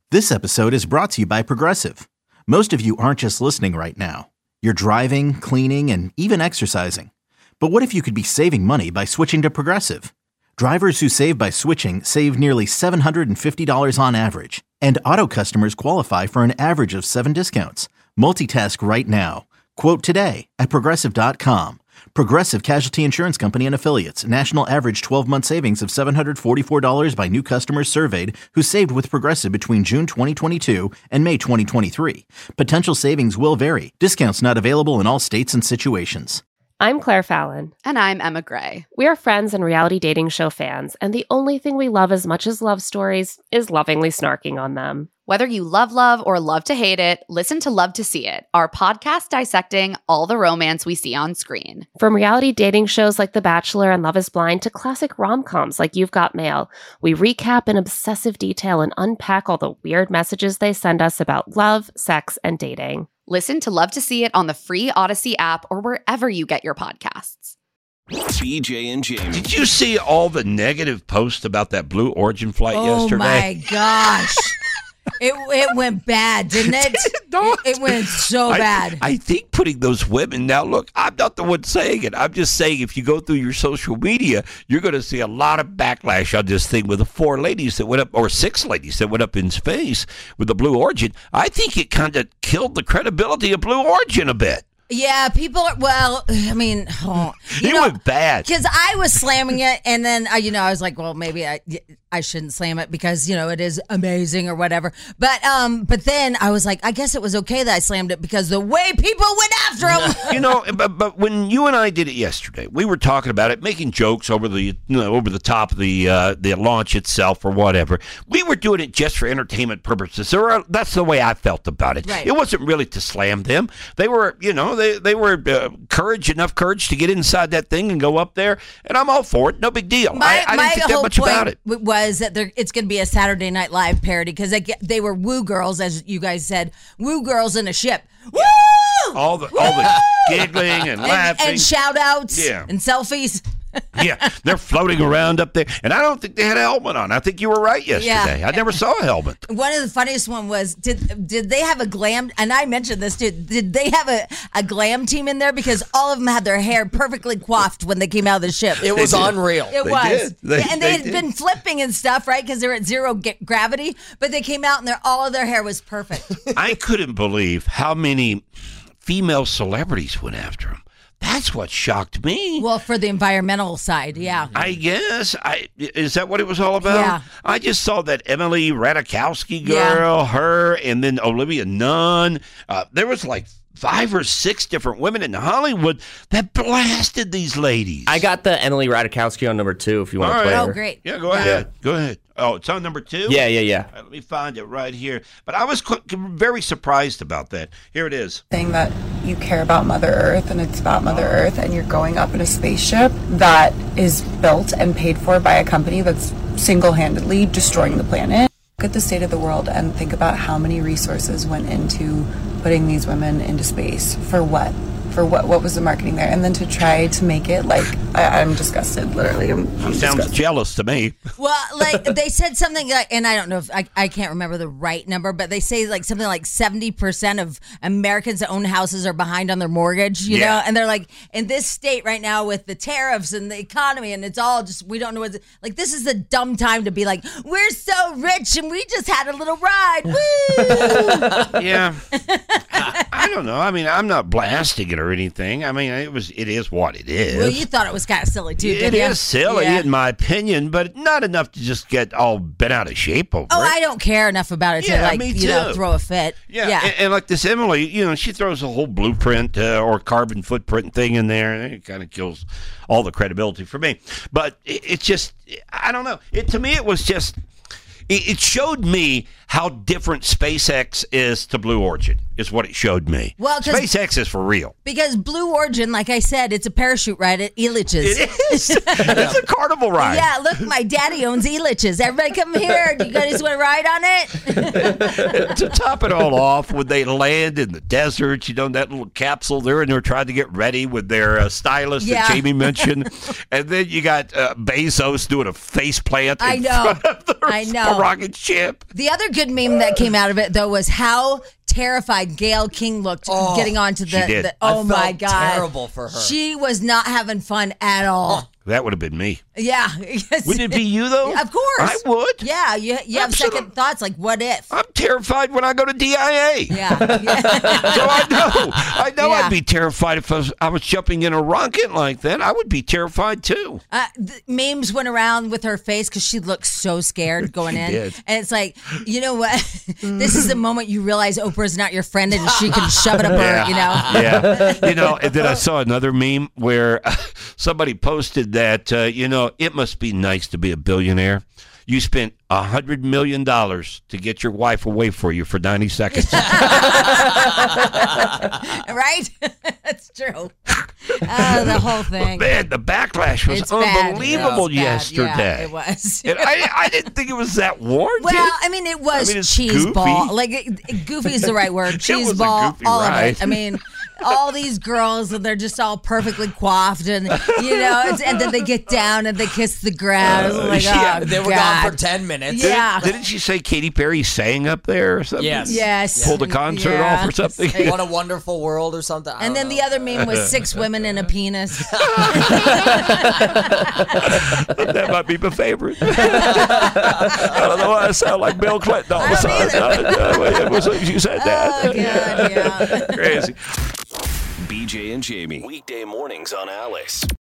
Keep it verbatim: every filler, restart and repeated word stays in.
This episode is brought to you by Progressive. Most of you aren't just listening right now. You're driving, cleaning, and even exercising. But what if you could be saving money by switching to Progressive? Drivers who save by switching save nearly seven hundred fifty dollars on average. And auto customers qualify for an average of seven discounts. Multitask right now. Quote today at Progressive dot com. Progressive Casualty Insurance Company and Affiliates. National average twelve-month savings of seven hundred forty-four dollars by new customers surveyed who saved with Progressive between June twenty twenty-two and May twenty twenty-three. Potential savings will vary. Discounts not available in all states and situations. I'm Claire Fallon. And I'm Emma Gray. We are friends and reality dating show fans, and the only thing we love as much as love stories is lovingly snarking on them. Whether you love love or love to hate it, listen to Love to See It, our podcast dissecting all the romance we see on screen. From reality dating shows like The Bachelor and Love is Blind to classic rom-coms like You've Got Mail, we recap in obsessive detail and unpack all the weird messages they send us about love, sex, and dating. Listen to Love to See It on the free Odyssey app or wherever you get your podcasts. B J and Jamie. Did you see all the negative posts about that Blue Origin flight oh yesterday? Oh, my gosh. It it went bad, didn't it? Don't. It, it went so I, bad. I think putting those women, now look, I'm not the one saying it. I'm just saying if you go through your social media, you're going to see a lot of backlash on this thing with the four ladies that went up, or six ladies that went up in space with the Blue Origin. I think it kind of killed the credibility of Blue Origin a bit. Yeah, people are, well, I mean, oh, you it know, went bad. Because I was slamming it, and then, I, you know, I was like, well, maybe I I shouldn't slam it because, you know, it is amazing or whatever. But um, but then I was like, I guess it was okay that I slammed it because the way people went after him. You know, but, but when you and I did it yesterday, we were talking about it, making jokes over the, you know, over the top of the uh, the launch itself or whatever. We were doing it just for entertainment purposes. Or that's the way I felt about it. Right. It wasn't really to slam them. They were, you know, they they were uh, courage enough courage to get inside that thing and go up there, and I'm all for it. No big deal. My, I, I didn't think that much about it. Was that there, it's going to be a Saturday Night Live parody because they get, they were woo girls, as you guys said, woo girls in a ship. Woo! All the woo! all the giggling and, and laughing and shout outs yeah. and selfies. Yeah, they're floating around up there. And I don't think they had a helmet on. I think you were right yesterday. Yeah. I never saw a helmet. One of the funniest one was, did did they have a glam, and I mentioned this too, did they have a, a glam team in there? Because all of them had their hair perfectly coiffed when they came out of the ship. It was unreal. It They was. did. They- Yeah, and they, they had did. been flipping and stuff, right? Because they're at zero g- gravity. But they came out and their all of their hair was perfect. I couldn't believe how many female celebrities went after him. That's what shocked me. Well, for the environmental side, yeah. I guess. I is that what it was all about? Yeah. I just saw that Emily Ratajkowski girl, Yeah. her, and then Olivia Nunn. Uh, there was like five or six different women in Hollywood that blasted these ladies. I got the Emily Ratajkowski on number two if you want All to play right. Oh, her. great. Yeah, go ahead. Go ahead. Oh, it's on number two? Yeah, yeah, yeah. All right, let me find it right here. But I was qu- very surprised about that. Here it is. Saying that you care about Mother Earth and it's about Mother Earth and you're going up in a spaceship that is built and paid for by a company that's single-handedly destroying the planet. Look at the state of the world and think about how many resources went into putting these women into space. For what? For what? What was the marketing there? And then to try to make it like, I, I'm disgusted, literally. I'm, I'm Sounds disgusted. jealous to me. Well, like they said something, like, and I don't know if I, I can't remember the right number, but they say like something like seventy percent of Americans that own houses are behind on their mortgage, you Yeah. know? And they're like, in this state right now with the tariffs and the economy, and it's all just, we don't know what, like, this is the dumb time to be like, we're so rich and we just had a little ride. Woo! Yeah. I, I don't know. I mean, I'm not blasting it or anything. I mean, it was. It is what it is. Well, you thought it was kind of silly too, It didn't you? is silly, Yeah. in my opinion, but not enough to just get all bent out of shape over Oh, it. I don't care enough about it to, Yeah, like, me you know, too. throw a fit. Yeah, Yeah. And, and like this Emily, you know, she throws a whole blueprint uh, or carbon footprint thing in there, and it kind of kills all the credibility for me. But it, it's just, I don't know. It to me, it was just. It showed me how different SpaceX is to Blue Origin. is what it showed me. Well, 'cause- SpaceX is for real. Because Blue Origin, like I said, it's a parachute ride at Elitch's. It is. It's a carnival ride. Yeah, look, my daddy owns Elitch's. Everybody come here. Do you guys want to ride on it? To top it all off, when they land in the desert, you know, that little capsule, they're in there trying to get ready with their uh, stylist Yeah. that Jamie mentioned. And then you got uh, Bezos doing a face plant I in know. front of the I know. rocket ship. The other good meme that came out of it, though, was how terrified Gayle King looked Oh, getting onto the. she did. the I oh my felt God! terrible for her. She was not having fun at all. That would have been me. Yeah, Wouldn't it be you, though? Of course, I would. Yeah, you you have Absolutely. second thoughts like, what if? I'm terrified when I go to D I A. Yeah, yeah. So I know, I know Yeah. I'd be terrified if I was, I was jumping in a rocket like that. I would be terrified too. Uh, the memes went around with her face because she looked so scared going in, did. and it's like, you know what? This is the moment you realize Oprah's not your friend and she can shove it up her. You know? Yeah. You know, and then I saw another meme where uh, somebody posted that, uh, you know, it must be nice to be a billionaire. You spent a hundred million dollars to get your wife away for you for ninety seconds. Right? That's true. Uh, the whole thing. Man, the backlash was It's bad. unbelievable It's bad. yesterday. Yeah, it was. And I, I didn't think it was that warranted. Well, I mean, it was I mean, it's cheese goofy. ball. Like, it, goofy is the right word. Cheese was a ball, goofy all of ride. it. I mean, all these girls, and they're just all perfectly coiffed, and you know, it's, and then they get down and they kiss the ground. It's like, yeah, oh, they were God. gone for ten minutes. Yeah. Didn't she say Katy Perry sang up there or something? Yes. Yes. Pulled a concert Yeah. off or something? What a wonderful world or something. I And don't then know. the other meme was six women and a penis. That might be my favorite. I don't know why I sound like Bill Clinton all of a I sudden. Uh, It was like you said that. Oh, God, yeah. Crazy. B J and Jamie. Weekday mornings on Alice.